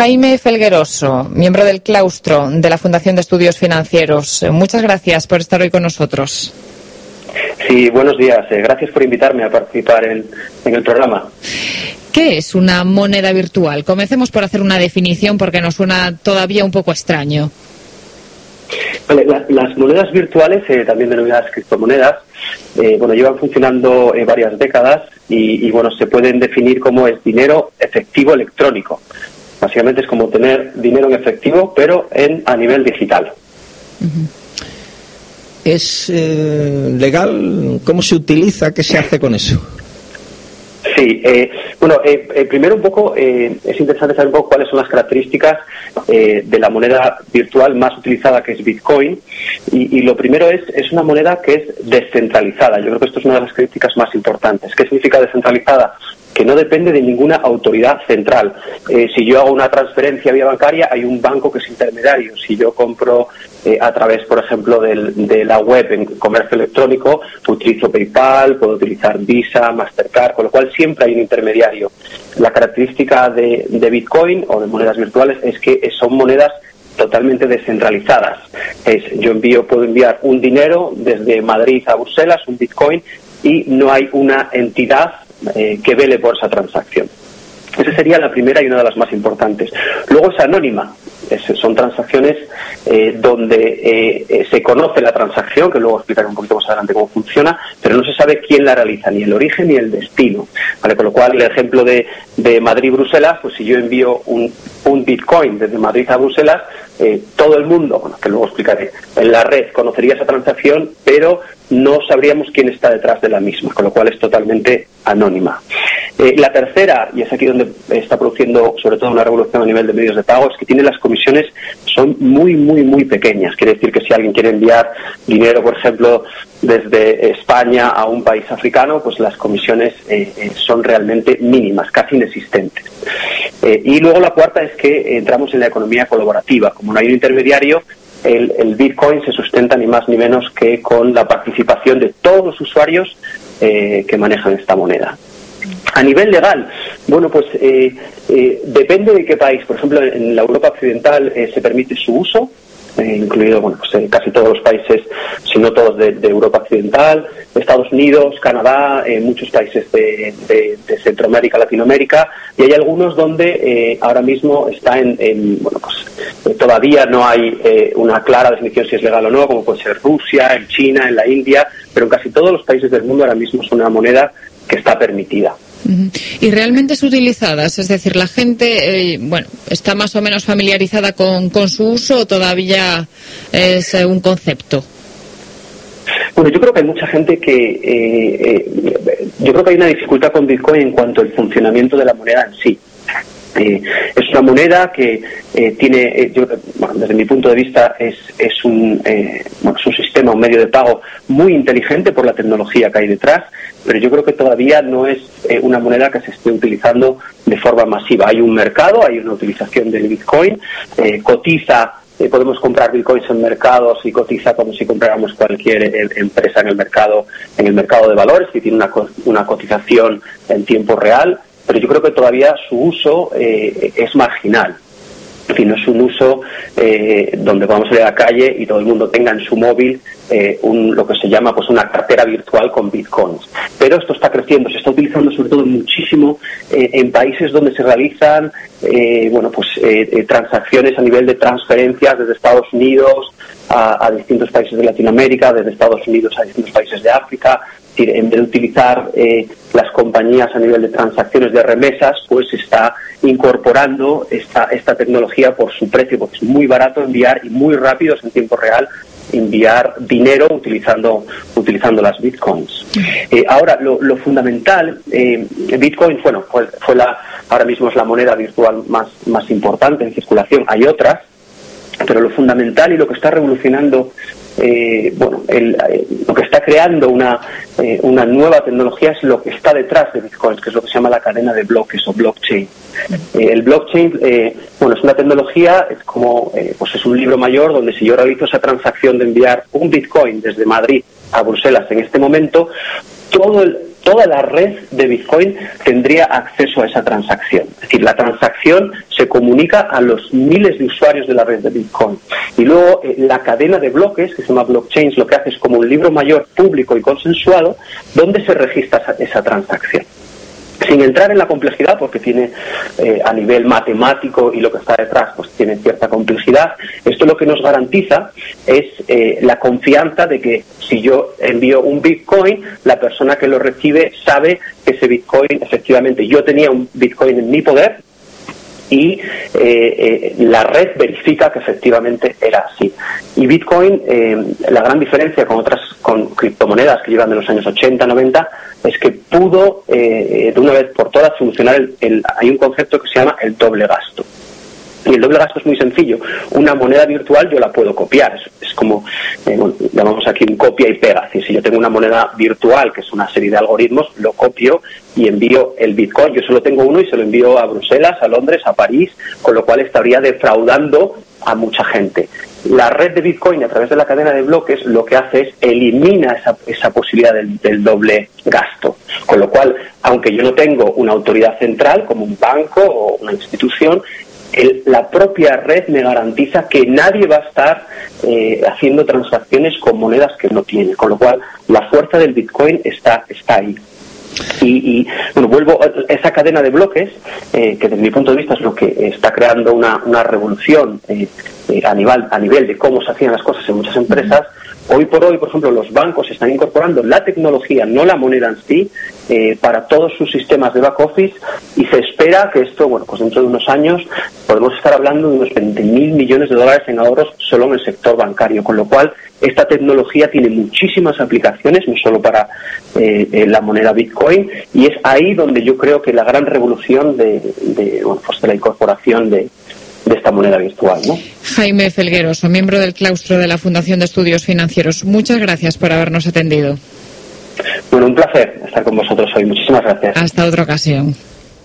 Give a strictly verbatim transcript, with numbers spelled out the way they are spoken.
Jaime Felgueroso, miembro del claustro de la Fundación de Estudios Financieros. Muchas gracias por estar hoy con nosotros. Sí, buenos días. Eh, gracias por invitarme a participar en, en el programa. ¿Qué es una moneda virtual? Comencemos por hacer una definición porque nos suena todavía un poco extraño. Vale, la, las monedas virtuales, eh, también denominadas criptomonedas, eh, bueno, llevan funcionando eh, varias décadas y, y bueno, se pueden definir como es dinero efectivo electrónico. Básicamente es como tener dinero en efectivo, pero en a nivel digital. Uh-huh. ¿Es eh, legal? ¿Cómo se utiliza? ¿Qué se hace con eso? Sí, eh, bueno, eh, eh, primero un poco eh, es interesante saber un poco cuáles son las características eh, de la moneda virtual más utilizada, que es Bitcoin, y, y lo primero es es una moneda que es descentralizada. Yo creo que esto es una de las características más importantes. ¿Qué significa descentralizada? Que no depende de ninguna autoridad central. Eh, si yo hago una transferencia vía bancaria, hay un banco que es intermediario. Si yo compro eh, a través, por ejemplo, del, de la web en comercio electrónico, utilizo PayPal, puedo utilizar Visa, Mastercard, con lo cual siempre hay un intermediario. La característica de, de Bitcoin o de monedas virtuales es que son monedas totalmente descentralizadas. Es, yo envío, puedo enviar un dinero desde Madrid a Bruselas, un Bitcoin, y no hay una entidad Eh, que vele por esa transacción. Esa sería la primera y una de las más importantes. Luego es anónima. Es, son transacciones eh, donde eh, eh, se conoce la transacción, que luego explicaré un poquito más adelante cómo funciona, pero no se sabe quién la realiza, ni el origen ni el destino. ¿Vale? Con lo cual, el ejemplo de, de Madrid-Bruselas, pues si yo envío un, un Bitcoin desde Madrid a Bruselas, eh, todo el mundo, bueno, que luego explicaré, en la red conocería esa transacción, pero no sabríamos quién está detrás de la misma, con lo cual es totalmente anónima. Eh, la tercera, y es aquí donde está produciendo sobre todo una revolución a nivel de medios de pago, es que tiene las comisiones son muy, muy, muy pequeñas. Quiere decir que si alguien quiere enviar dinero, por ejemplo, desde España a un país africano, pues las comisiones eh, eh, son realmente mínimas, casi inexistentes. Eh, y luego la cuarta es que entramos en la economía colaborativa. Como no hay un intermediario, el, el Bitcoin se sustenta ni más ni menos que con la participación de todos los usuarios eh, que manejan esta moneda. A nivel legal, bueno, pues eh, eh, depende de qué país. Por ejemplo, en la Europa occidental eh, se permite su uso, eh, incluido, bueno, pues, eh, casi todos los países, si no todos, de, de Europa occidental, Estados Unidos, Canadá, eh, muchos países de, de, de Centroamérica, Latinoamérica, y hay algunos donde eh, ahora mismo está en, en bueno, pues eh, todavía no hay eh, una clara definición si es legal o no, como puede ser Rusia, en China, en la India, pero en casi todos los países del mundo ahora mismo es una moneda que está permitida. Y realmente es utilizada, es decir, la gente, eh, bueno, está más o menos familiarizada con, con su uso, o todavía es eh, un concepto. Bueno, yo creo que hay mucha gente que eh, eh, yo creo que hay una dificultad con Bitcoin en cuanto al funcionamiento de la moneda en sí. Eh, es una moneda que eh, tiene, eh, yo, bueno, desde mi punto de vista, es, es, un, eh, bueno, es un sistema, un medio de pago muy inteligente por la tecnología que hay detrás, pero yo creo que todavía no es eh, una moneda que se esté utilizando de forma masiva. Hay un mercado, hay una utilización del Bitcoin, eh, cotiza, eh, podemos comprar Bitcoins en mercados y cotiza como si compráramos cualquier eh, empresa en el mercado, en el mercado de valores, que tiene una, una cotización en tiempo real. Pero yo creo que todavía su uso eh, es marginal. En fin, no es un uso eh, donde vamos a ir a la calle y todo el mundo tenga en su móvil eh, un, lo que se llama pues una cartera virtual con bitcoins. Pero esto está creciendo, se está utilizando sobre todo muchísimo eh, en países donde se realizan eh, bueno pues eh, eh, transacciones a nivel de transferencias desde Estados Unidos a, a distintos países de Latinoamérica, desde Estados Unidos a distintos países de África. Es decir, en vez de utilizar eh, las compañías a nivel de transacciones de remesas, pues se está incorporando esta, esta tecnología por su precio, porque es muy barato enviar y muy rápido, es en tiempo real, enviar dinero utilizando utilizando las bitcoins. Eh, ahora, lo, lo fundamental, eh, Bitcoin, bueno, fue, fue la, ahora mismo es la moneda virtual más, más importante en circulación. Hay otras, pero lo fundamental y lo que está revolucionando Eh, bueno, el, eh, lo que está creando una eh, una nueva tecnología es lo que está detrás de Bitcoin, que es lo que se llama la cadena de bloques o blockchain. Eh, el blockchain, eh, bueno, es una tecnología, es como, eh, pues es un libro mayor donde si yo realizo esa transacción de enviar un Bitcoin desde Madrid a Bruselas en este momento, todo el toda la red de Bitcoin tendría acceso a esa transacción. Es decir, la transacción se comunica a los miles de usuarios de la red de Bitcoin. Y luego eh, la cadena de bloques, que se llama blockchain, lo que hace es como un libro mayor público y consensuado, donde se registra esa, esa transacción. Sin entrar en la complejidad, porque tiene eh, a nivel matemático y lo que está detrás pues tiene cierta complejidad, esto lo que nos garantiza es eh, la confianza de que si yo envío un Bitcoin, la persona que lo recibe sabe que ese Bitcoin, efectivamente, yo tenía un Bitcoin en mi poder, y eh, eh, la red verifica que efectivamente era así. Y Bitcoin, eh, la gran diferencia con otras con criptomonedas que llevan de los años ochenta, noventa, es que pudo eh, de una vez por todas solucionar el, el, hay un concepto que se llama el doble gasto. Y el doble gasto es muy sencillo. Una moneda virtual yo la puedo copiar. Es, es como, eh, bueno, llamamos aquí un copia y pega. Es decir, si yo tengo una moneda virtual, que es una serie de algoritmos, lo copio y envío el Bitcoin. Yo solo tengo uno y se lo envío a Bruselas, a Londres, a París, con lo cual estaría defraudando a mucha gente. La red de Bitcoin, a través de la cadena de bloques, lo que hace es elimina esa, esa posibilidad del, del doble gasto. Con lo cual, aunque yo no tengo una autoridad central, como un banco o una institución, El, la propia red me garantiza que nadie va a estar eh, haciendo transacciones con monedas que no tiene, con lo cual la fuerza del Bitcoin está está ahí. Y, y bueno, vuelvo a esa cadena de bloques, eh, que desde mi punto de vista es lo que está creando una, una revolución eh, eh, a nivel a nivel de cómo se hacían las cosas en muchas empresas. Hoy por hoy, por ejemplo, los bancos están incorporando la tecnología, no la moneda en sí, eh, para todos sus sistemas de back office, y se espera que esto, bueno, pues dentro de unos años podemos estar hablando de unos veinte mil millones de dólares en ahorros solo en el sector bancario, con lo cual esta tecnología tiene muchísimas aplicaciones, no solo para eh, eh, la moneda Bitcoin, y es ahí donde yo creo que la gran revolución de, de, bueno, pues de la incorporación de de esta moneda virtual, ¿no? Jaime Felgueroso, miembro del claustro de la Fundación de Estudios Financieros. Muchas gracias por habernos atendido. Bueno, un placer estar con vosotros hoy. Muchísimas gracias. Hasta otra ocasión.